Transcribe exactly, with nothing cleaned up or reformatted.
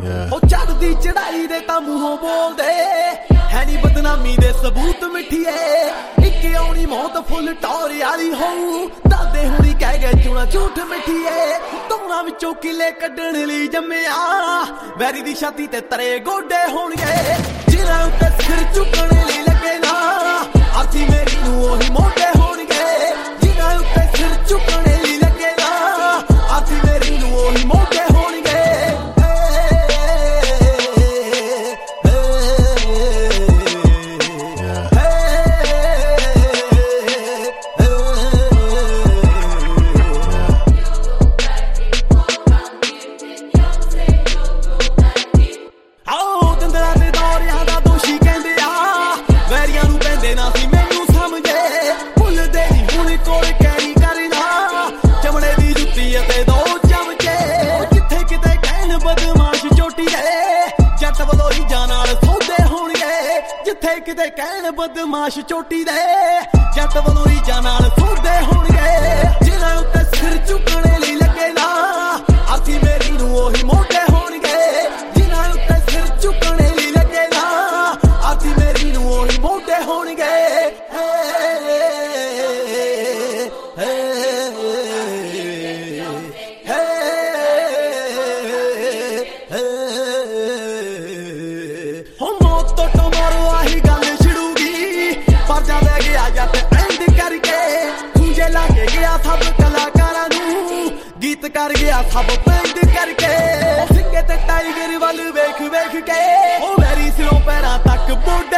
ਉਹ ਚੜਦੀ ਚੜਾਈ ਦੇ ਤਾਂ ਮੂੰਹੋਂ ਬੋਲਦੇ ਹੈ ਨੀ ਬਦਨਾਮੀ ਦੇ ਸਬੂਤ ਮਿੱਠੀਏ ਇੱਕ ਆਉਣੀ ਮੌਤ ਫੁੱਲ ਟੌਰ ਵਾਲੀ ਹੋਊ ਦਾਦੇ ਹੁਣੀ ਕਹਿ ਗਏ ਚੂਣਾ ਝੂਠ ਮਿੱਠੀਏ ਧੌਣਾ ਵਿੱਚੋਂ ਕਿਲੇ ਕੱਢਣ ਲਈ ਜੰਮਿਆ ਵੈਰੀ ਦੀ ਛਾਤੀ ਤੇ ਤਰੇ ਗੋਡੇ ਹੋਣਗੇ ਜਿਨ੍ਹਾਂ ਉੱਤੇ ਸਿਰ ਝੁਕਣ ਲਈ ਲੱਗੇ ਨਾ ਆਰਤੀ ਮੇਰੀ ਨੂੰ ਉਹੀ ਮੋਢੇ ਹੋਣਗੇ ਜਿਨ੍ਹਾਂ ਉੱਤੇ ਸਿਰ ਝੁਕਣ ਲਈ ਲੱਗੇ ਨਾ ਆਰਤੀ ਮੇਰੀ ਨੂੰ ਉਹੀ ਮੋਢੇ ਹੋਣਗੇ ਜਿੱਥੇ ਕਿਤੇ ਕਹਿਣ ਬਦਮਾਸ਼ ਚੋਟੀ ਦੇ ਜੱਟ ਵੱਲੋਂ ਹੀ ਜਾਂ ਨਾਲ ਸੌਦੇ ਹੋਣਗੇ ਜਿਨ੍ਹਾਂ ਉੱਤੇ ਸਿਰ ਝੁਕਣੇ ਲਈ ਲੱਗੇ ਨਾ ਆਰਤੀ ਮੇਰੀ ਨੂੰ ਉਹੀ ਮੋਢੇ ਹੋਣਗੇ ਜਿਨ੍ਹਾਂ ਉੱਤੇ ਸਿਰ ਝੁਕਣੇ ਲਈ ਲੱਗੇ ਨਾ ਆਰਤੀ ਮੇਰੀ ਨੂੰ ਉਹੀ ਮੋਢੇ ਹੋਣਗੇ ਸਭ ਕਲਾਕਾਰਾਂ ਨੂੰ ਗੀਤ ਕਰ ਗਿਆ ਸਭ ਪਿੰਡ ਕਰਕੇ ਸਿੰਘੇ ਤੇ ਟਾਈਗਰ ਵੱਲ ਵੇਖ ਵੇਖ ਕੇ ਉਹ ਵੈਰੀ ਸਿਰੋਂ ਪੈਰਾਂ ਤੱਕ ਬੋਡੇ